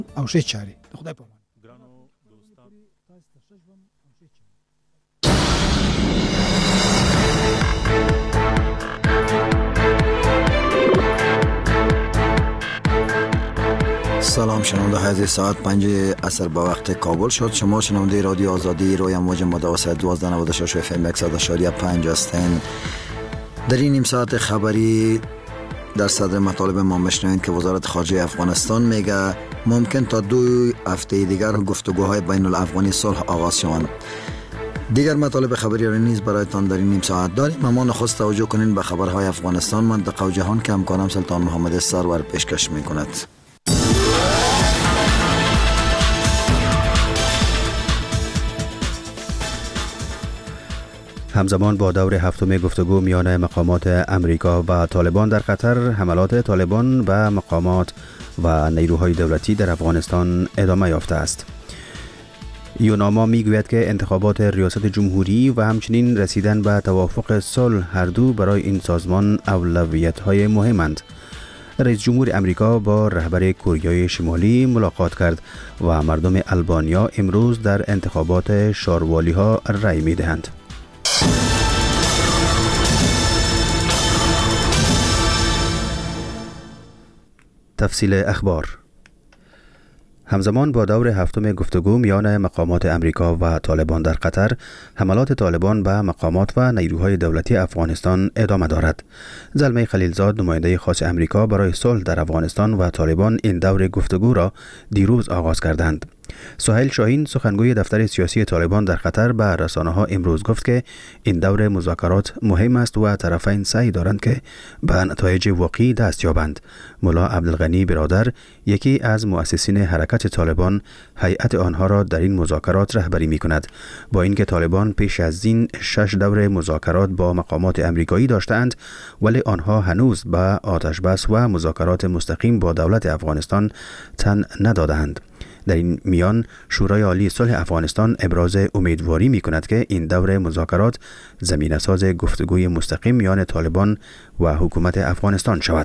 او شي چاري خدای په سلام شنونده های ساعت 5 عصر به وقت کابل شد. شما شنونده رادیو آزادی روی امواج متوسط 1296 اف ام 100.5 هستین. در این نیم ساعت خبری در صدر مطالب ما میشنوید که وزارت خارجه افغانستان میگه ممکن تا 2 هفته دیگر گفتگوهای بین الافغانی صلح آغاز شوند. دیگر مطالب خبری را نیز برایتان در این نیم ساعت داریم. اما نخست توجه کنین به خبرهای افغانستان، منطقه و جهان که همکارم سلطان محمد سرور پیشکش میکند. همزمان با دور هفتم گفتگو میان مقامات امریکا و طالبان در قطر، حملات طالبان به مقامات و نیروهای دولتی در افغانستان ادامه یافته است. یوناما میگوید که انتخابات ریاست جمهوری و همچنین رسیدن به توافق صلح هر دو برای این سازمان اولویت‌های مهمند. رئیس جمهور امریکا با رهبر کره شمالی ملاقات کرد و مردم آلبانیا امروز در انتخابات شاروالی‌ها رأی می‌دهند. تفصیل اخبار. همزمان با دور هفتم گفتگو میان مقامات امریکا و طالبان در قطر، حملات طالبان به مقامات و نیروهای دولتی افغانستان ادامه دارد. زلمه خلیلزاد، نماینده خاص امریکا برای صلح در افغانستان و طالبان، این دور گفتگو را دیروز آغاز کردند. سهیل شاهین، سخنگوی دفتر سیاسی طالبان در قطر، به رسانه‌ها امروز گفت که این دور مذاکرات مهم است و طرفین سعی دارند که به نتایج واقعی دست یابند. ملا عبدالغنی برادر، یکی از مؤسسین حرکت طالبان، هیئت آنها را در این مذاکرات رهبری می‌کند. با اینکه طالبان پیش از این 6 دور مذاکرات با مقامات امریکایی داشتند، ولی آنها هنوز به آتش بس و مذاکرات مستقیم با دولت افغانستان تن ندادند. در این میان شورای عالی صلح افغانستان ابراز امیدواری می کند که این دور مذاکرات زمینه ساز گفتگوی مستقیم میان طالبان و حکومت افغانستان شود.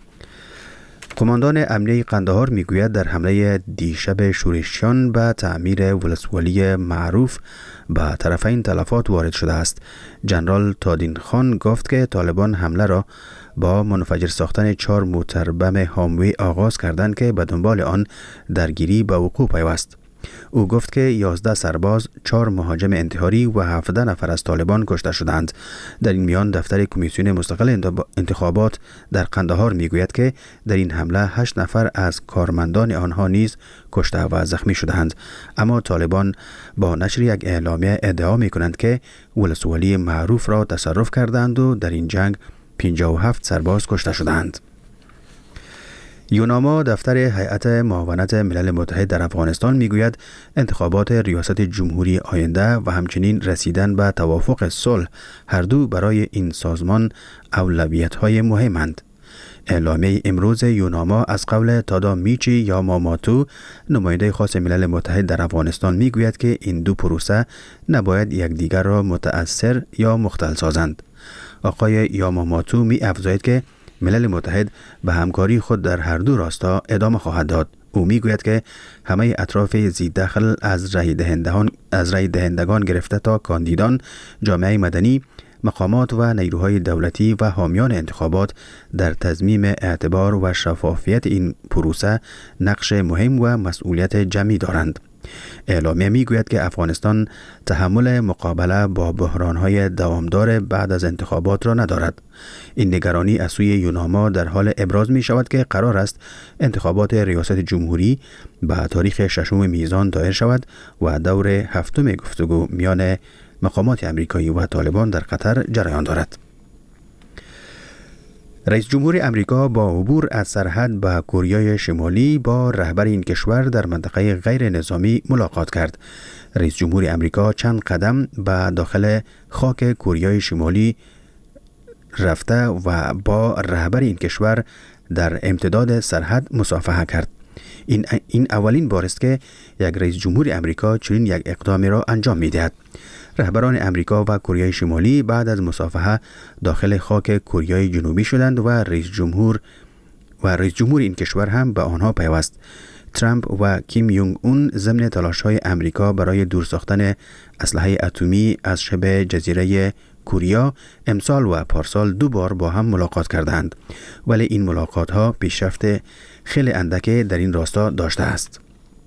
قماندان امنیه قندهار میگوید در حمله دیشب شورشیان به تعمیر ولسوالی معروف به طرفین تلفات وارد شده است. جنرال تادین خان گفت که طالبان حمله را با منفجر ساختن 4 موتر بم هاموی آغاز کردند که به دنبال آن درگیری به وقوع پیوست. او گفت که 11 سرباز، 4 مهاجم انتحاری و 17 نفر از طالبان کشته شدند. در این میان دفتر کمیسیون مستقل انتخابات در قندهار میگوید که در این حمله 8 نفر از کارمندان آنها نیز کشته و زخمی شدند. اما طالبان با نشر یک اعلامیه ادعا میکنند که ولسوالی معروف را تصرف کردند و در این جنگ 57 سرباز کشته شدند. یوناما، دفتر هیئت معاونت ملل متحد در افغانستان، میگوید انتخابات ریاست جمهوری آینده و همچنین رسیدن به توافق صلح هر دو برای این سازمان اولویت‌های مهمند. اعلامیه امروز یوناما از قول تادا میچی یا ماماتو، نماینده خاص ملل متحد در افغانستان، میگوید که این دو پروسه نباید یکدیگر را متأثر یا مختل سازند. آقای یاماماتو می افزاید که ملل متحد به همکاری خود در هر دو راستا ادامه خواهد داد. او می گوید که همه اطراف زی دخل از رای دهندگان گرفته تا کاندیدان، جامعه مدنی، مقامات و نیروهای دولتی و حامیان انتخابات در تضمین اعتبار و شفافیت این پروسه نقش مهم و مسئولیت جمعی دارند. اعلامیه میگوید که افغانستان تحمل مقابله با بحران‌های دوامدار بعد از انتخابات را ندارد. این نگرانی از سوی یوناما در حال ابراز می شود که قرار است انتخابات ریاست جمهوری به تاریخ 6 میزان دایر شود و دور هفتم گفتگو میان مقامات امریکایی و طالبان در قطر جریان دارد. رئیس جمهور امریکا با عبور از سرحد به کره شمالی با رهبر این کشور در منطقه غیر نظامی ملاقات کرد. رئیس جمهور امریکا چند قدم به داخل خاک کره شمالی رفته و با رهبر این کشور در امتداد سرحد مصافحه کرد. این اولین بار است که یک رئیس جمهور امریکا چنین یک اقدامی را انجام می‌دهد. رهبران امریکا و کره شمالی بعد از مصافحه داخل خاک کره جنوبی شدند و رئیس جمهور این کشور هم به آنها پیوست. ترامپ و کیم یونگ اون ضمن تلاش‌های امریکا برای دور ساختن اسلحه اتمی از شبه جزیره کوریا امسال و پارسال 2 بار با هم ملاقات کردند، ولی این ملاقات ها پیشرفت خیلی اندکی در این راستا داشته است.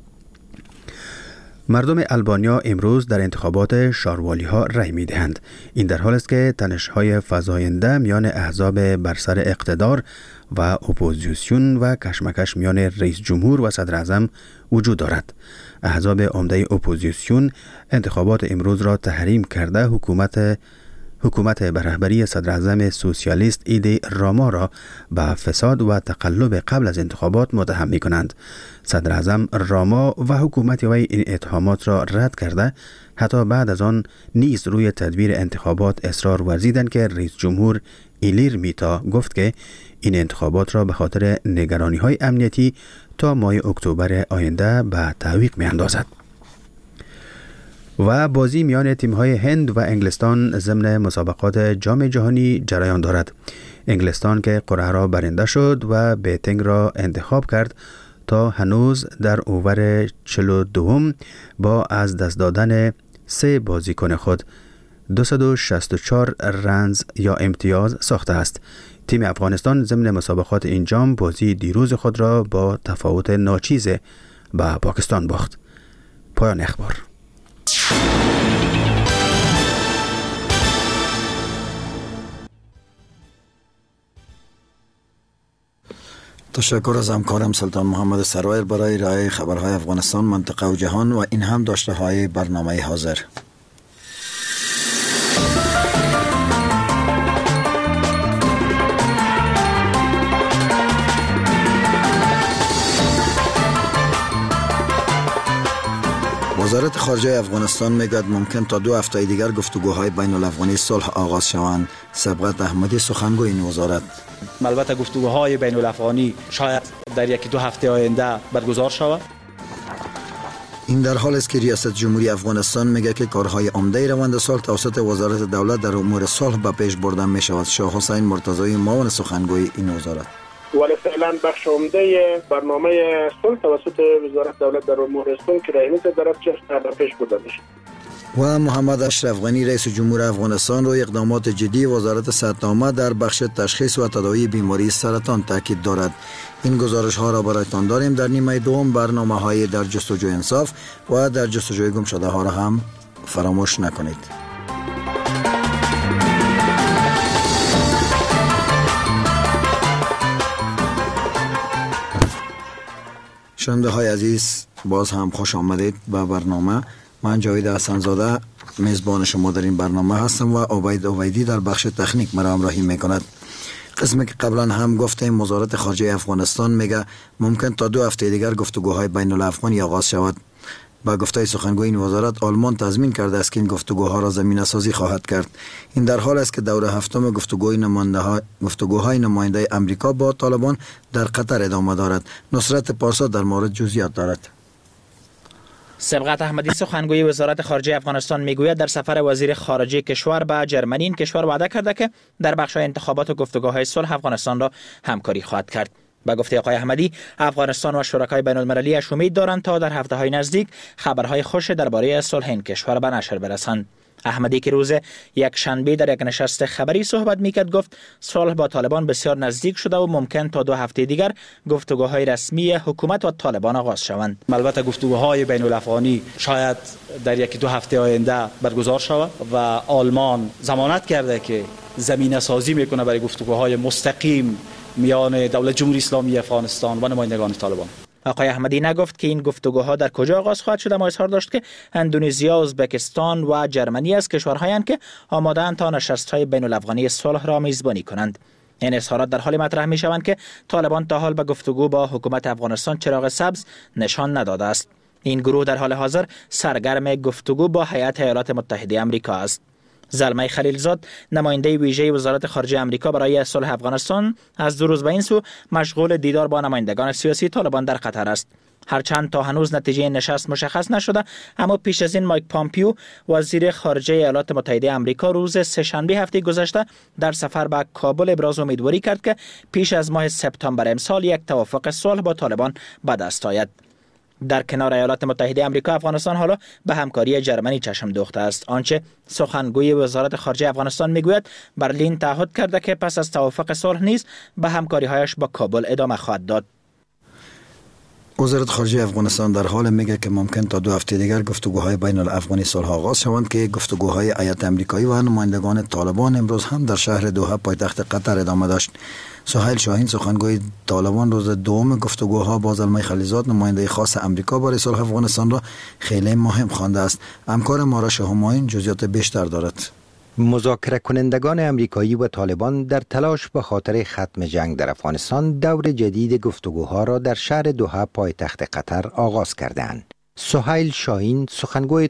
مردم البانیا امروز در انتخابات شاروالی ها رای می دهند. این در حال است که تنش های فزاینده میان احزاب بر سر اقتدار و اپوزیسیون و کشمکش میان رئیس جمهور و صدر اعظم وجود دارد. احزاب عمده اپوزیسیون انتخابات امروز را تحریم کرده حکومت به رهبری صدر اعظم سوسیالیست ایده راما را به فساد و تقلب قبل از انتخابات متهم می کنند. صدر اعظم راما و حکومت وی این اتهامات را رد کرده، حتی بعد از آن نیز روی تدبیر انتخابات اصرار ورزیدند که رئیس جمهور ایلیر میتا گفت که این انتخابات را به خاطر نگرانی های امنیتی تا ماه اکتبر آینده به تعویق می اندازد. و بازی میان تیم‌های هند و انگلستان ضمن مسابقات جام جهانی جریان دارد. انگلستان که قرعه را برنده شد و بیتینگ را انتخاب کرد تا هنوز در اوور 42 با از دست دادن 3 بازیکن خود 264 رنز یا امتیاز ساخته است. تیم افغانستان ضمن مسابقات این جام بازی دیروز خود را با تفاوت ناچیز به پاکستان باخت. پایان اخبار. تشکر از همکارم سلطان محمد سرایر برای ارائه خبرهای افغانستان، منطقه و جهان، و این هم داشته های برنامه حاضر. وزارت خارجه افغانستان میگوید ممکن تا 2 هفته دیگر گفتگوهای بین الافغانی صلح آغاز شوند. سبقت احمدی سخنگوی این وزارت: البته گفتگوهای بین الافغانی شاید در 1-2 هفته آینده برگزار شود. این در حال است که ریاست جمهوری افغانستان میگه که کارهای عمده روند صلح توسط وزارت دولت در امور صلح به پیش برده می شود. شاه حسین مرتضوی معاون سخنگوی این وزارت: ولی فعلا بخش عمده برنامه صلح توسط وزارت دولت در امور صلح که رئیس درجه به پیش برده میشه. و محمد اشرف غنی رئیس جمهور افغانستان روی اقدامات جدی وزارت صحت‌نامه در بخش تشخیص و تداوی بیماری سرطان تاکید دارد. این گزارش ها را برایتان داریم در نیمه دوم برنامه های در جستجوی انصاف و در جستجوی گم شده ها را هم فراموش نکنید. شنونده های عزیز، باز هم خوش آمدید به برنامه. من جاوید حسن‌زاده میزبان شما در این برنامه هستم و عبید عبیدی در بخش تکنیک مرا همراهی میکند. قسمی که قبلا هم گفتیم وزارت خارجه افغانستان میگه ممکن تا 2 هفته دیگر گفتگوهای بین الافغانی آغاز شود. با گفته سخنگوی این وزارت، آلمان تضمین کرده است که این گفتگوها را زمینه سازی خواهد کرد. این در حال است که دور هفتم گفتگوهای نماینده امریکا با طالبان در قطر ادامه دارد. نصرت پارسا در مورد جزئیات دارد. سبقت احمدی سخنگوی وزارت خارجه افغانستان میگوید در سفر وزیر خارجه کشور به جرمنی این کشور وعده کرده که در بخش‌های انتخابات و گفتگوهای صلح افغانستان را همکاری خواهد کرد. با گفته آقای احمدی، افغانستان و شرکای بین المللی اش امید دارند تا در هفته‌های نزدیک خبرهای خوش درباره صلح این کشور به نشر برسند. احمدی که روز یک شنبه در یک نشست خبری صحبت میکرد گفت صلح با طالبان بسیار نزدیک شده و ممکن تا 2 هفته دیگر گفتگوهای رسمی حکومت و طالبان آغاز شوند. البته گفتگوهای بین الافغانی شاید در 1-2 هفته آینده برگزار شود و آلمان ضمانت کرده که زمینه سازی میکنه برای گفتگوهای مستقیم میان دولت جمهوری اسلامی افغانستان و نمایندگان طالبان. آقای احمدی نگفت که این گفتگوها در کجا آغاز خواهد شد، اما اظهار داشت که اندونزیا، ازبکستان و جرمنی از کشورهایند که آماده‌اند تا نشست‌های بین الافغانی صلح را میزبانی کنند. این اظهارات در حال مطرح می‌شوند که طالبان تا حال به گفتگو با حکومت افغانستان چراغ سبز نشان نداده است. این گروه در حال حاضر سرگرم گفتگو با هیئت ایالات متحده آمریکا است. زلمه خلیلزاد، نماینده ویژه وزارت خارجه آمریکا برای صلح افغانستان، از 2 روز به این سو مشغول دیدار با نمایندگان سیاسی طالبان در قطر است. هرچند تا هنوز نتیجه نشست مشخص نشده، اما پیش از این مایک پامپیو، وزیر خارجه ایالات متحده آمریکا، روز سه‌شنبه هفته گذشته در سفر به کابل ابراز امیدواری کرد که پیش از ماه سپتامبر امسال یک توافق صلح با طالبان به دست آید. در کنار ایالات متحده آمریکا، افغانستان حالا به همکاری جرمنی چشم دوخته است. آنچه سخنگوی وزارت خارجه افغانستان میگوید برلین تعهد کرده که پس از توافق صلح نیز به همکاری‌هایش با کابل ادامه خواهد داد. وزارت خارجه افغانستان در حال میگه که ممکن تا 2 هفته دیگر گفتگوهای بین الافغانی صلح آغاز شوند که گفتگوهای هیئت آمریکایی و نمایندگان طالبان امروز هم در شهر دوحه پایتخت قطر ادامه داشت. سهیل شاهین سخنگوی طالبان روز دوم گفتگوها با زلمه خلیزاد نماینده خاص آمریکا برای صلح افغانستان را خیلی مهم خوانده است. همکار مارش همایون جزئیات بیشتر دارد. مذاکره کنندگان امریکایی و طالبان در تلاش به خاطر ختم جنگ در افغانستان دور جدید گفتگوها را در شهر دوحه پایتخت قطر آغاز کردند. سهیل شاهین سخنگوی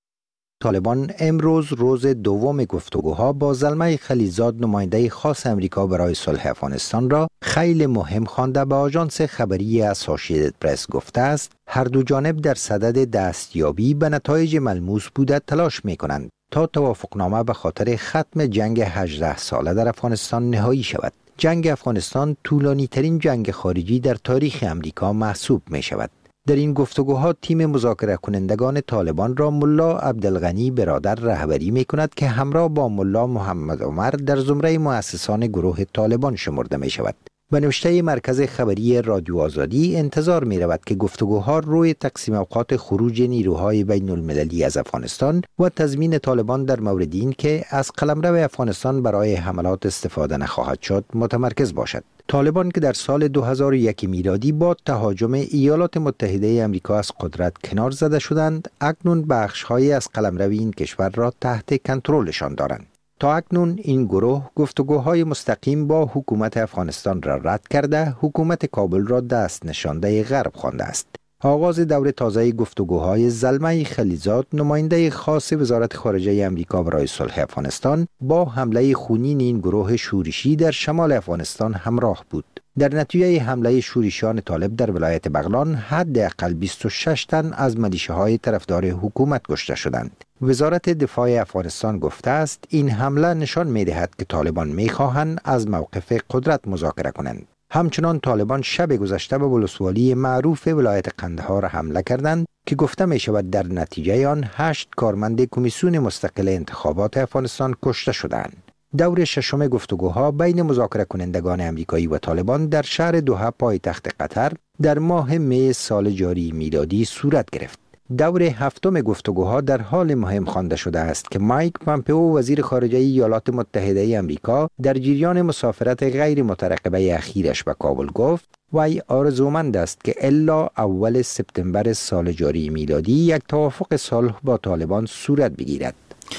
طالبان امروز روز دوم گفتگوها با زلمه خلیزاد نماینده خاص امریکا برای صلح افغانستان را خیلی مهم خوانده به آژانس خبری اسوسییتد پرس گفته است هر دو جانب در صدد دستیابی به نتایج ملموس بوده تلاش می کنند تا توافقنامه به خاطر ختم جنگ 18 ساله در افغانستان نهایی شود. جنگ افغانستان طولانی ترین جنگ خارجی در تاریخ امریکا محسوب می شود. در این گفتگوها تیم مذاکره کنندگان طالبان را ملا عبدالغنی برادر رهبری می کند که همراه با ملا محمد عمر در زمره مؤسسان گروه طالبان شمرده می شود. به نوشته مرکز خبری رادیو آزادی انتظار می رود که گفتگوها روی تقسیم اوقات خروج نیروهای بین المللی از افغانستان و تضمین طالبان در مورد این که از قلمرو افغانستان برای حملات استفاده نخواهد شد متمرکز باشد. طالبان که در سال 2001 میلادی با تهاجم ایالات متحده آمریکا از قدرت کنار زده شدند، اکنون بخش‌هایی از قلمرو این کشور را تحت کنترلشان دارند. تا اکنون این گروه گفتگوهای مستقیم با حکومت افغانستان را رد کرده، حکومت کابل را دست نشانده غرب خوانده است. آغاز دور تازه گفتگوهای زلمه خلیزاد نماینده خاص وزارت خارجه آمریکا برای صلح افغانستان با حمله خونین این گروه شورشی در شمال افغانستان همراه بود. در نتیجه حمله شورشیان طالب در ولایت بغلان حداقل 26 تن از ملیشه‌های طرفدار حکومت کشته شدند. وزارت دفاع افغانستان گفته است این حمله نشان می‌دهد که طالبان می‌خواهند از موقف قدرت مذاکره کنند. همچنان طالبان شب گذشته به ولسوالی معروف ولایت قندهار حمله کردند که گفته می شود در نتیجه آن 8 کارمند کمیسیون مستقل انتخابات افغانستان کشته شدند. دور ششم گفتگوها بین مذاکره کنندگان امریکایی و طالبان در شهر دوحه پایتخت قطر در ماه می سال جاری میلادی صورت گرفت. دور هفتم گفتگوها در حال مهم خوانده شده است که مایک پامپئو وزیر خارجه ایالات متحده آمریکا در جریان مسافرت غیر مترقبه اخیرش به کابل گفت وی آرزومند است که الا اول سپتامبر سال جاری میلادی یک توافق صلح با طالبان صورت بگیرد.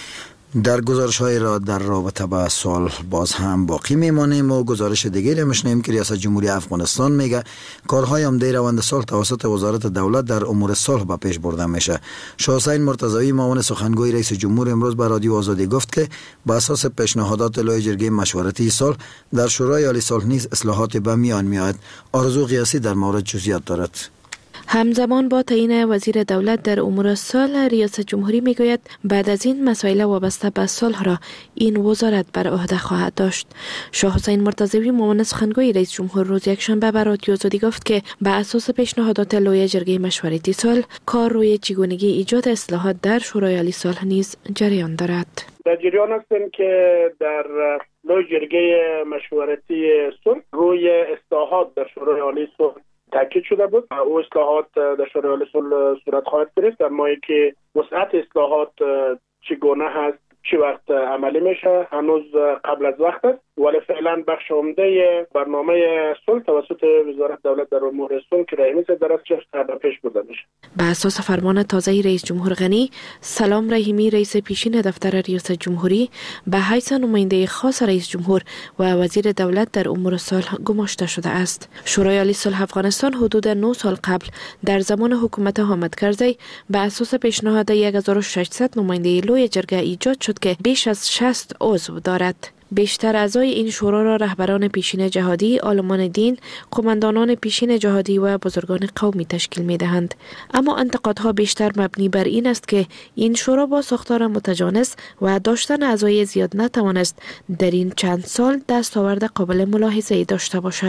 در گزارش های را در رابطه با صلح باز هم باقی میمانیم و گزارش دیگری میشنیم که ریاست جمهوری افغانستان میگه کارهای عمده روند صلح توسط وزارت دولت در امور صلح به پیش برده میشه. شاه حسین مرتضوی معاون سخنگوی رئیس جمهور امروز به رادیو آزادی گفت که بر اساس پیشنهادات لوی جرگه مشورتی صلح در شورای عالی صلح نیز اصلاحات به میان میآید. آرزو قیاسی در مورد جزئیات دارد. همزمان با تعیین وزیر دولت در امور صلح، ریاست جمهوری میگوید بعد از این مسائل وابسته به صلح را این وزارت بر عهده خواهد داشت. شاه حسین مرتضوی معاون سخنگوی رئیس جمهور روز یکشنبه به رادیو آزادی گفت که بر اساس پیشنهادات لوی جرگه مشورتی صلح کار روی چگونگی ایجاد اصلاحات در شورای عالی صلح نیز جریان دارد. در جریان هستیم که در لوی جرگه مشورتی صلح روی اصلاحات در شورای عالی صلح تاکید شده بود. او اصلاحات در شورای عالی صلح صورت خواهد گرفت، در ماهی که وسعت اصلاحات چگونه هست، چه وقت عملی میشه هنوز قبل از وقت است، ولی فعلا بخش عمده برنامه صلح توسط وزارت دولت در امور صلح که رئیس اداره به پیش برده میشه. به اساس فرمان تازه رئیس جمهور غنی، سلام رحیمی رئیس پیشین دفتر ریاست جمهوری به حیث نماینده خاص رئیس جمهور و وزیر دولت در امور صلح گماشته شده است. شورای عالی صلح افغانستان حدود 9 سال قبل در زمان حکومت حامد کرزی به اساس پیشنهاد 1600 نماینده لوی جرگه ایجاد شد که بیش از 60 عضو دارد. بیشتر اعضای این شورا را رهبران پیشین جهادی، عالمان دین، قماندانان پیشین جهادی و بزرگان قومی تشکیل می دهند. اما انتقادها بیشتر مبنی بر این است که این شورا با ساختار متجانس و داشتن اعضای زیاد نتوانست در این چند سال دستاورد قابل ملاحظه‌ای داشته باشد.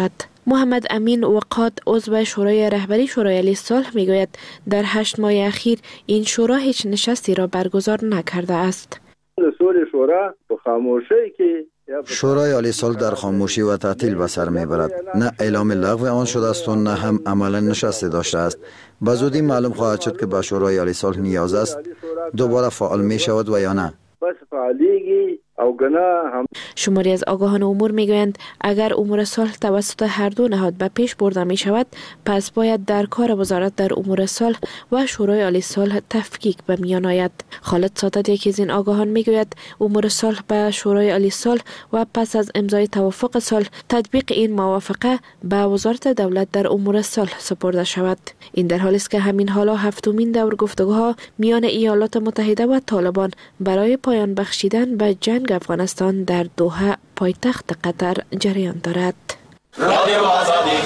محمد امین وقاد عضو شورای رهبری شورای عالی صلح میگوید در 8 ماه اخیر این شورا هیچ نشستی را برگزار نکرده است. شورا به خاموشی که شورای عالی صلح در خاموشی و تعطیل به سر میبرد. نه اعلام لغو آن شده است و نه هم عملا نشستی داشته است. به زودی معلوم خواهد شد که به شورای عالی صلح نیاز است دوباره فعال می شود و یا نه. بس فعالیگی او گناه هم. شماری از آگاهان امور میگویند اگر امور صلح توسط هر دو نهاد به پیش برده می شود پس باید در کار وزارت در امور صلح و شورای عالی صلح تفکیک به میان آید. خالد سادات یکی از این آگاهان میگوید امور صلح به شورای عالی صلح و پس از امضای توافق صلح تطبیق این موافقه به وزارت دولت در امور صلح سپرده شود. این در حالی است که همین حالا هفتمین دور گفتگوها میان ایالات متحده و طالبان برای پایان بخشیدن به جنگ افغانستان در دوحه پایتخت قطر جریان دارد. رادیو آزادی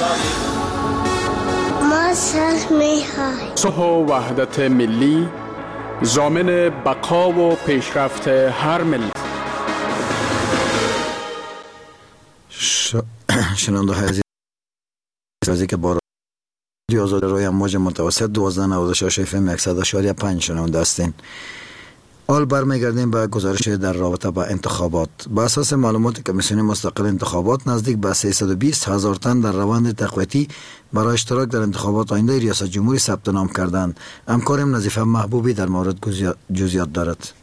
ما صلح می‌خواهیم. صلح و وحدت ملی ضامن بقا و پیشرفت هر ملت. شنونده های عزیز که با رادیو آزادی روی امواج متوسط 1296 FM 100.5 شنونده هستین. حال برمیگردیم به گزارش در رابطه با انتخابات. با اساس معلومات کمیسیون مستقل انتخابات نزدیک به 320,000 تن در روند تقویتی برای اشتراک در انتخابات آینده ریاست جمهوری ثبت نام کردند. همکارم نظیفه محبوبی در مورد جزئیات دارد.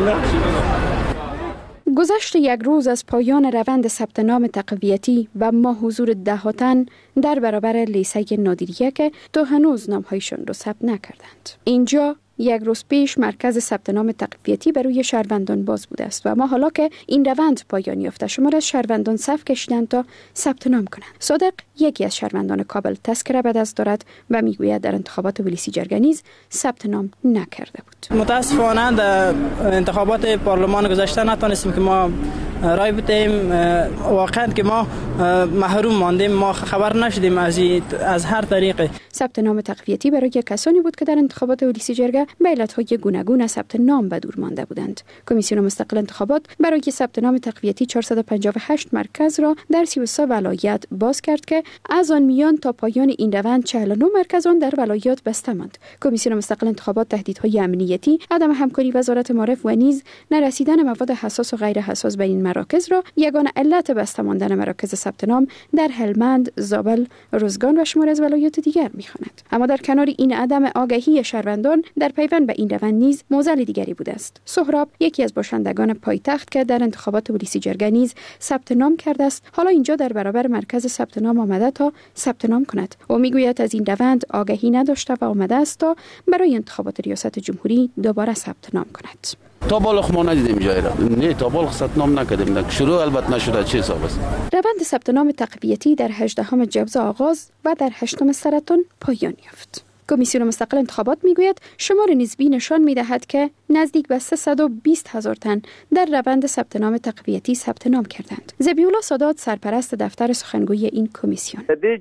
گذشت یک روز از پایان روند ثبت نام تقویتی و ما حضور 10 تن در برابر لیسه نادریه که تا هنوز نامهایشان را ثبت نکردند. اینجا یک روز پیش مرکز ثبت نام تقویتی برای شهروندان باز بوده است و اما حالا که این روند پایان یافته شمار از شهروندان صف کشیدند تا ثبت نام کنند. صادق یکی از شهروندان کابل تذکره به دست دارد و میگوید در انتخابات ولسی جرگه نیز ثبت نام نکرده بود. متاسفانه در انتخابات پارلمان گذشته نتونستیم که ما رای بدهیم. واقعا که ما محروم ماندیم، ما خبر نشدیم از هر طریقی. ثبت نام تقویتی برای کسانی بود که در انتخابات ولسی جرگه به علتهای گوناگون ثبت نام به دور مانده بودند. کمیسیون مستقل انتخابات برای ثبت نام تقویتی 458 مرکز را در 33 ولایت باز کرد که از آن میان تا پایان این روند 49 مرکز آن در ولایات بسته ماند. کمیسیون مستقل انتخابات تهدیدهای امنیتی، عدم همکاری وزارت معارف و نیز نرسیدن مواد حساس و غیر حساس به این مراکز را یگانه علت بسته ماندن مراکز ثبت نام در هلمند، زابل، روزگان و شمار از ولایات دیگر می‌خواند. اما در کنار این عدم آگاهی شهروندان در پیوند به این روند نیز معضل دیگری بوده است. سهراب یکی از باشندگان پایتخت که در انتخابات ولسی جرگه نیز ثبت نام کرده است، حالا اینجا در برابر مرکز ثبت نام آمده تا ثبت نام کند. او میگوید از این روند آگاهی نداشته و آمده است تا برای انتخابات ریاست جمهوری دوباره ثبت نام کند. تا بالغ ما ندیدیم جایی را. نه تا بالغ ثبت نام نکردیم. شروع البته نشده. چه حساب است؟ روند ثبت نام تقویتی در 18 جوزا آغاز و در 8 سرطان پایان یافت. کمیسیون مستقل انتخابات میگوید شمار نسبی نشان میدهد که نزدیک به 320,000 تن در روند ثبت نام تقویتی ثبت نام کردند. ذبیح‌الله سادات سرپرست دفتر سخنگوی این کمیسیون: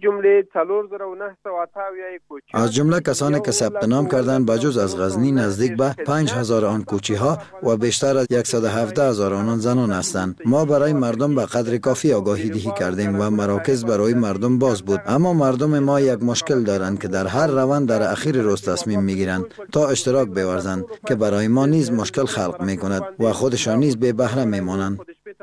از جمله کسانی که ثبت نام کردند بجز از غزنی نزدیک به 5,000 آن کوچی‌ها و بیشتر از 117,000 آنان زنان هستند. ما برای مردم به قدر کافی آگاهی دهی کردیم و مراکز برای مردم باز بود، اما مردم ما یک مشکل دارند که در هر روند در اخیر روز تصمیم میگیرند تا اشتراک بورزند که برای ما نیز مشکل خلق میکند و خودشان نیز بی بهره میمانند.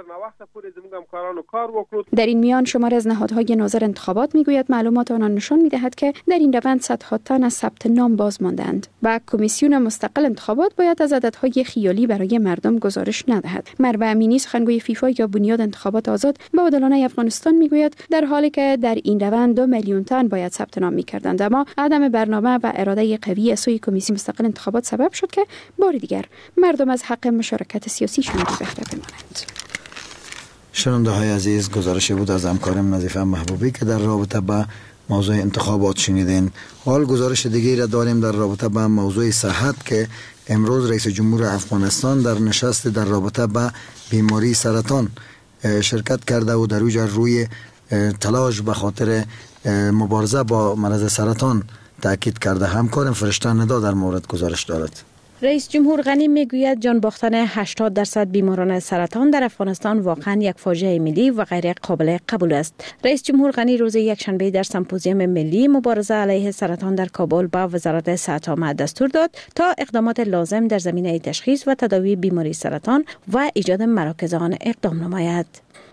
در این میان شمار از نهادهای ناظر انتخابات میگوید معلومات آنان نشان میدهد که در این روند صدها تن از ثبت نام باز ماندند و کمیسیون مستقل انتخابات باید از عددهای خیالی برای مردم گزارش ندهد. مروه امینی سخنگوی فیفا یا بنیاد انتخابات آزاد به عادلانه افغانستان میگوید در حالی که در این روند 2 میلیون تن باید ثبت نام میکردند، اما عدم برنامه و اراده قوی از سوی کمیسیون مستقل انتخابات سبب شد که بار دیگر مردم از حق مشارکت سیاسیشان بی بهره بمانند. شنونده های عزیز، گزارشی بود از همکارم نظیفه محبوبی که در رابطه با موضوع انتخابات شنیدین. حال گزارش دیگری را داریم در رابطه با موضوع صحت که امروز رئیس جمهور افغانستان در نشست در رابطه با بیماری سرطان شرکت کرده و در روی تلاش به خاطر مبارزه با مرض سرطان تاکید کرده. همکارم فرشته ندا در مورد گزارش دارد. رئیس جمهور غنی میگوید جان باختن 80% بیماران سرطان در افغانستان واقعا یک فاجعه ملی و غیر قابل قبول است. رئیس جمهور غنی روز یکشنبه در سمپوزیوم ملی مبارزه علیه سرطان در کابل به وزارت صحت عامه دستور داد تا اقدامات لازم در زمینه تشخیص و تداوی بیماری سرطان و ایجاد مراکز آن اقدام نماید.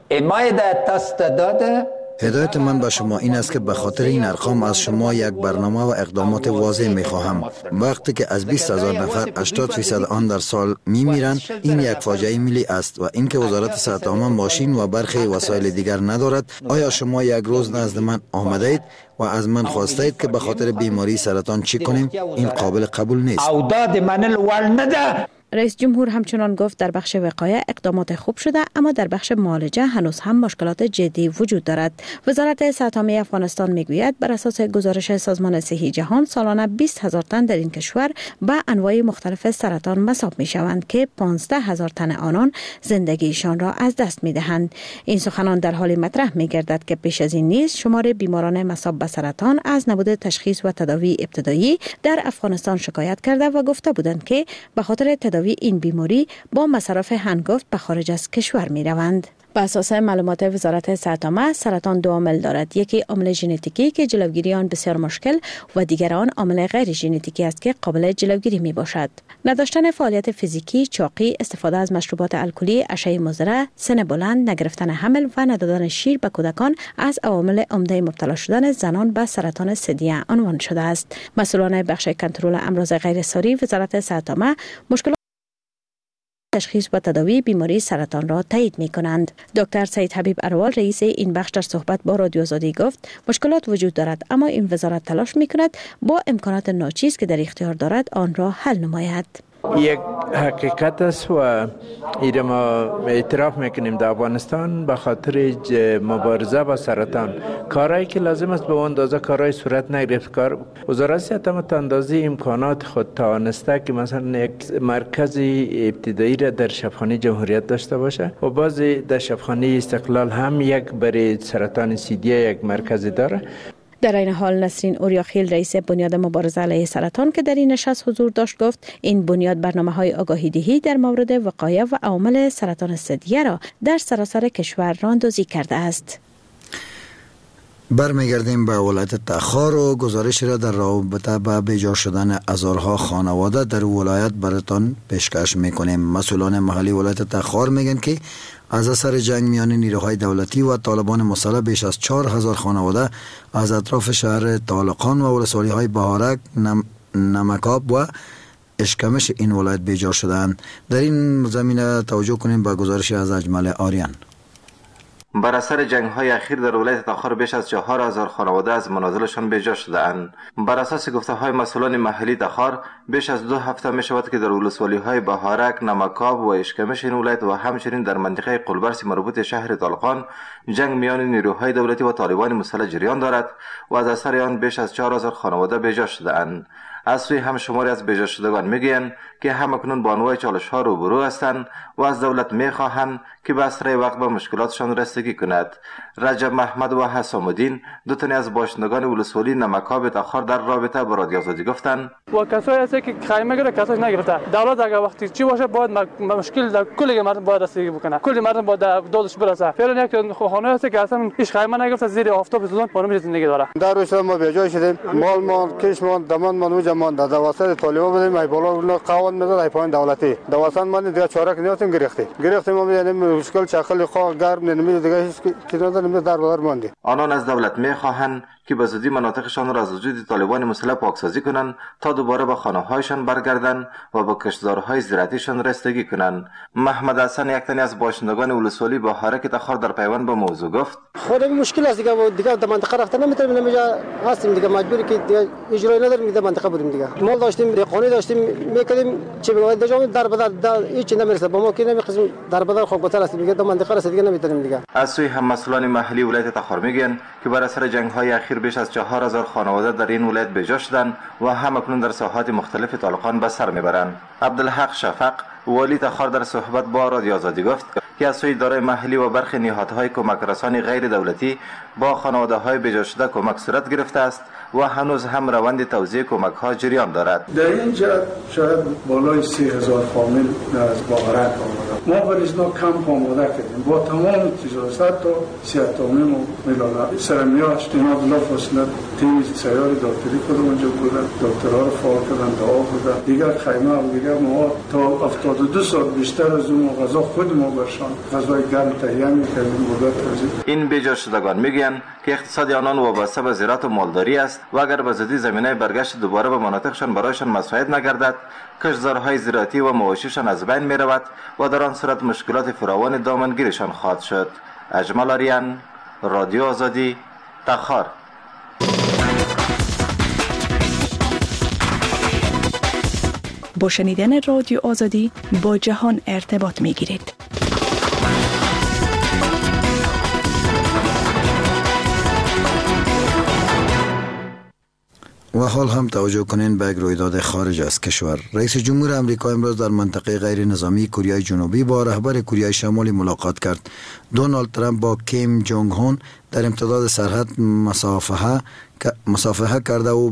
هدایت من به شما این است که به خاطر این ارقام از شما یک برنامه و اقدامات واضح می خواهم. وقتی که از 20,000 نفر 80% آن در سال می میرند، این یک فاجعه ملی است و اینکه وزارت صحت عامه ماشین و برخی وسایل دیگر ندارد. آیا شما یک روز نزد من آمده اید و از من خواسته اید که به خاطر بیماری سرطان چی کنیم؟ این قابل قبول نیست. رئیس جمهور همچنان گفت در بخش وقایه اقدامات خوب شده، اما در بخش معالجه هنوز هم مشکلات جدی وجود دارد. وزارت صحت عامه افغانستان میگوید بر اساس گزارش سازمان صحی جهان سالانه 20,000 تن در این کشور به انواع مختلف سرطان مصاب می شوند که 15,000 تن آنان زندگیشان را از دست می دهند. این سخنان در حال مطرح می گردد که پیش از این نیز شمار بیماران مصاب به سرطان از نبود تشخیص و تداوی ابتدایی در افغانستان شکایت کرده و گفته بودند که به خاطر تداوی این بیماری با مصارف هنگفت به خارج از کشور می روند. بر اساس معلومات وزارت صحت عامه سرطان دو عامل دارد. یکی عامل ژنتیکی که جلوگیری آن بسیار مشکل و دیگر آن عامل غیر ژنتیکی است که قابل جلوگیری می باشد. نداشتن فعالیت فیزیکی، چاقی، استفاده از مشروبات الکلی، اشعه مضر، سن بلند، نگرفتن حمل و ندادن شیر به کودکان از عوامل عمده مبتلا شدن زنان به سرطان ثدیه عنوان شده است. مسئولان بخش کنترل امراض غیر ساری وزارت صحت عامه مشکل تشخیص و تداوی بیماری سرطان را تایید می کنند. دکتر سید حبیب اروال رئیس این بخش در صحبت با رادیو آزادی گفت مشکلات وجود دارد، اما این وزارت تلاش می کند با امکانات ناچیز که در اختیار دارد آن را حل نماید. یک حقیقت است و این ما اعتراف میکنیم در افغانستان به خاطر مبارزه با سرطان کارهایی که لازم است به اون اندازه کارهای صورت نگرفت. وزارت صحت عامه تا اندازه امکانات خود توانسته که مثلا یک مرکز ابتدایی را در شفاخانه جمهوریت داشته باشه و باز در شفاخانه استقلال هم یک برای سرطان سیدیه یک مرکز داره. در این حال نسرین اوریاخیل رئیس بنیاد مبارزه علیه سرطان که در این نشست حضور داشت گفت این بنیاد برنامه‌های آگاهی دهی در مورد وقایه و عوامل سرطان ثدیه را در سراسر کشور راهاندازی کرده است. برمیگردیم به ولایت تخار و گزارش را در رابطه با بجا شدن هزارها خانواده در ولایت براتان پیشکش میکنیم. مسئولان محلی ولایت تخار میگن که از اثر جنگ میان نیروهای دولتی و طالبان مسلح بیش از 4,000 خانواده از اطراف شهر طالقان و ولسوالی های بهارک، نمکاب و اشکمش این ولایت بیجار شدند. در این زمینه توجه کنیم به گزارش از اجمل آریان. بر اثر جنگ‌های اخیر در ولایت تخار بیش از 4,000 خانواده از منازلشان بیجا شده‌اند. بر اساس گفته‌های مسئولان محلی تخار بیش از 2 هفته می‌شود که در ولسوالی‌های بهارک، نمکاب و اشکمش این ولایت و همچنین در منطقه قلبرس مربوط شهر طالقان جنگ میان نیروهای دولتی و طالبان مسلح جریان دارد و از اثر آن بیش از 4,000 خانواده بیجا شده‌اند. از سوی هم شماری از بیجا شدگان میگویند که همکنون با انواع چالش‌ها روبرو هستند و از دولت می‌خواهند که به اسرع وقت به مشکلاتشان رسیدگی کند. رجب محمد و حسام الدین دو تن از باشندگان ولسوالی نمکاب تخار در رابطه با رادیو آزادی گفتند و کسایی هست که خیمه گره کساش نگرفته. دولت اگر وقتی چی باشه باید مشکل در کل مردم باید رسیدگی بکنه. کل مردم باید دادش برسه. فعلا یک خانه هست که اصلا هیچ خیمه نگرفته، زیر آفتاب زدن پارم زندگی داره. در روز ما به جای شدیم مال ما کشمان دمان منو جمان در واسط طالبان بودیم ای بالا قوان میداد ای پایین دولتی دواسان من دیگه چارک نیاستیم گرفتیم ما یعنی مشکل چخل خواه گرم نمیده دیگه هیچ چیزا نمیده در بازار ماندی. آنان از دولت میخواهند که به زودی مناطقشان را از وجود طالبان مسلح پاکسازی کنند تا دوباره به خانه‌هایشان برگردند و به کشتزارهای زراعتیشان رسیدگی کنند. محمد حسن یک تن از باشندگان ولسوالی با حرکت تخار در پیوند به موضوع گفت خود مشکل است دیگه در منطقه رفتن نمیتونیم نمیجا هستیم دیگه مجبوری که دیگه اجرایی نداریم در منطقه بودیم دیگه مال داشتیم خانه داشتیم میکردیم چه بگم دجام در بدر هیچ نمیرسه با ما که نمیخوایم در بدر خوب گذر است دیگه در منطقه رسید دیگه نمیتونیم دیگه. از سوی هم مسئولان محلی ولایت تخار میگن که بر اثر جنگ‌های اخیر بیش از 4,000 خانواده در این ولایت بیجا شدند و همکنون در ساحات مختلف طالقان به سر میبرند. عبدالحق شفق والی تخار در صحبت با رادیو آزادی گفت که از سوی اداره محلی و برخی نهادهای کمک رسانی غیر دولتی با خانواده‌های بیجا شده کمک صورت گرفته است و هنوز هم روند توزیع کمک ها جریان دارد. در اینجا شاید بالای 30,000 فامیل از باغرنگ آمده. ما برای اینا کمپ آماده کردیم با تمام تجهیزات تا صحت‌عامل ملل سرمیاش اینا بلا فاصله تیم سیار دکتری کردن اونجا بودن، دکترها رو فعال کردن، دعا بودن. دیگر خیمه و دیگر ما تا 72 ساعت بیشتر از اون غذا خود ما برشان غذای گرم تهیه می‌کردیم بوده توزیع. این بیجا شدگان میگن که اقتصاد آنان وابسته به زراعت و مالداری است و اگر به زودی زمینه برگشت دوباره به مناطقشان برایشان مساعد نگردد، کشتزارهای زراعتی و مواشیشان از بین میرود و در آن صورت مشکلات فراوان دامنگیرشان خواهد شد. اجمل آریان، رادیو آزادی، تخار. با شنیدن رادیو آزادی با جهان ارتباط میگیرید. و حال هم توجه کنین به یک رویداد خارج از کشور. رئیس جمهور امریکا امروز در منطقه غیر نظامی کره جنوبی با رهبر کره شمالی ملاقات کرد. دونالد ترامپ با کیم جونگ هون در امتداد سرحد مصافحه کرده و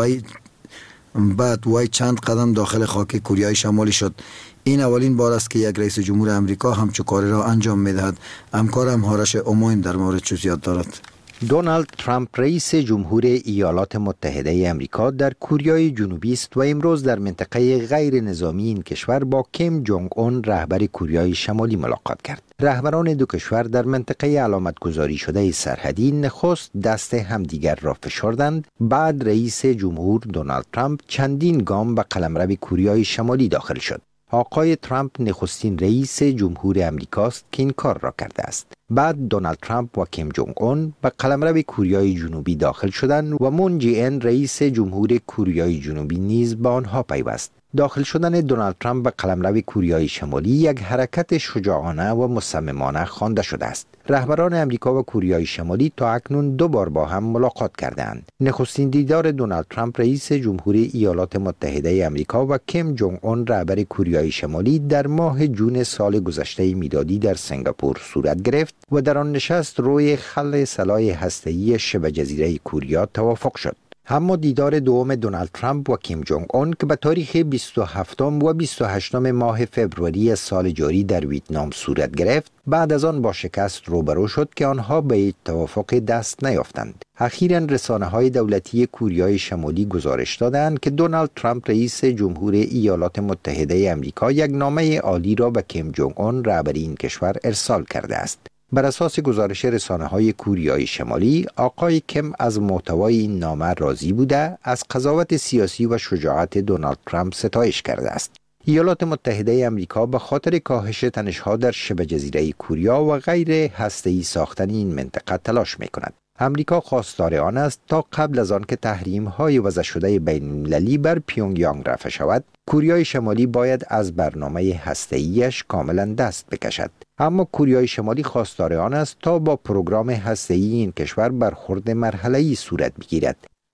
بعد وی چند قدم داخل خاک کره شمالی شد. این اولین بار است که یک رئیس جمهور امریکا همچون کاری را انجام می‌دهد. همکارم هارش اوموین در مورد جزئیات دارد. دونالد ترامپ رئیس جمهور ایالات متحده امریکا در کره جنوبی است و امروز در منطقه غیر نظامی این کشور با کیم جونگ اون رهبر کره شمالی ملاقات کرد. رهبران دو کشور در منطقه علامت گذاری شده سرحدی نخست دست همدیگر را فشردند. بعد رئیس جمهور دونالد ترامپ چندین گام به قلمرو کره شمالی داخل شد. آقای ترامپ نخستین رئیس جمهور امریکاست که این کار را کرده است. بعد دونالد ترامپ و کیم جونگ اون به قلمرو کره جنوبی داخل شدند و مون جی ان رئیس جمهور کره جنوبی نیز به آنها پیوست. داخل شدن دونالد ترامپ به قلمرو کره شمالی یک حرکت شجاعانه و مصممانه خوانده شده است. رهبران امریکا و کره شمالی تا اکنون دو بار با هم ملاقات کردند. نخستین دیدار دونالد ترامپ رئیس جمهور ایالات متحده امریکا و کیم جونگ اون رهبر کره شمالی در ماه جون سال گذشته میلادی در سنگاپور صورت گرفت و در آن نشست روی خلع سلاح هسته‌ای شبه جزیره کره توافق شد. اما دیدار دوم دونالد ترامپ و کیم جونگ اون که به تاریخ 27 و 28 ماه فوریه سال جاری در ویتنام صورت گرفت، بعد از آن با شکست روبرو شد که آنها به توافق دست نیافتند. اخیراً رسانه‌های دولتی کره شمالی گزارش دادند که دونالد ترامپ رئیس جمهور ایالات متحده آمریکا یک نامه عالی را به کیم جونگ اون رهبر این کشور ارسال کرده است. بر اساس گزارش رسانه‌های کره شمالی، آقای کیم از محتوای این نامه راضی بوده، از قضاوت سیاسی و شجاعت دونالد ترامپ ستایش کرده است. ایالات متحده آمریکا به خاطر کاهش تنش‌ها در شبه جزیره کره و غیر هسته‌ای ساختن این منطقه تلاش می‌کند. امریکا خواستار آن است تا قبل از آن که تحریم‌های وضع شده بین‌المللی بر پیونگ یانگ رفع شود، کره شمالی باید از برنامه هسته‌ایش کاملا دست بکشد. اما کره شمالی خواستار آن است تا با پروگرام هسته‌ای این کشور برخورد مرحله‌ای صورت بگیرد.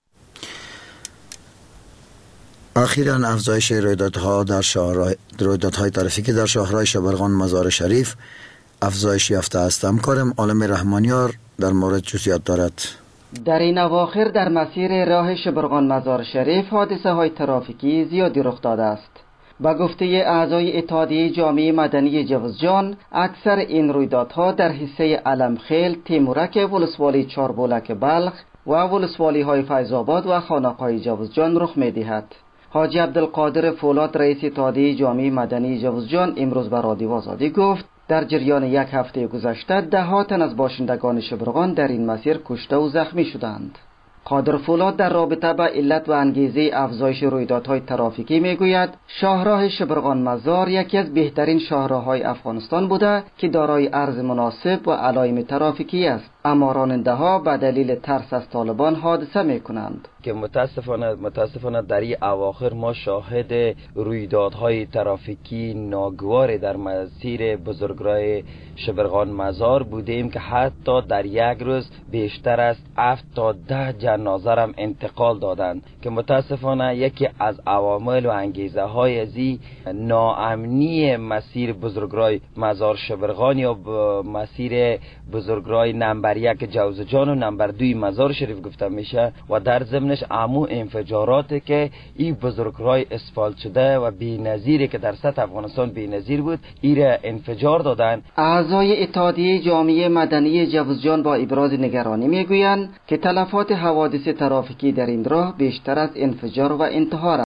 اخیراً افزایش رویدادهای ترافیکی در شاهراه شبرغان مزار شریف افزایش یافته است. همکارم عالم رحمانیار در مورد جزئیات دارد. در این اواخر در مسیر راه شبرغان مزار شریف حادثه های ترافیکی زیادی رخ داده است. با گفته اعضای اتحادیه جامعه مدنی جوزجان، اکثر این رویدادها در حصه علمخیل، تیمورک، ولسوالی چاربولک بلخ و ولسوالی های فیض‌آباد و خانقاه جوزجان رخ می‌دهد. حاجی عبدالقادر فولاد رئیس اتحادیه جامعه مدنی جوزجان امروز به رادیو آزادی گفت در جریان یک هفته گذشته ده‌ها تن از باشندگان شبرغان در این مسیر کشته و زخمی شدند. قادر فولاد در رابطه با علت و انگیزه افزایش رویدادهای ترافیکی میگوید شاهراه شبرغان مزار یکی از بهترین شاهراه‌های افغانستان بوده که دارای عرض مناسب و علائم ترافیکی است، اما راننده‌ها به دلیل ترس از طالبان حادثه میکنند که متاسفانه در این اواخر ما شاهد رویدادهای ترافیکی ناگوار در مسیر بزرگراه شبرغان مزار بودیم که حتی در یک روز بیشتر از 7 تا 10 جنازه هم انتقال دادند که متاسفانه یکی از عوامل و انگیزه های ازی ناامنی مسیر بزرگراه مزار شبرغان یا مسیر بزرگراه نمبر نمبر 1 جوزجان و نمبر 2 مزار شریف گفته میشه و در ضمنش امو انفجاراتی که این بزرگراه اسفالت شده و بی‌نظیری که در سطح افغانستان بی‌نظیر بود ایره انفجار دادن. اعضای اتحادیه جامعه مدنی جوزجان با ابراز نگرانی میگویند که تلفات حوادث ترافیکی در این راه بیشتر از انفجار و انتحار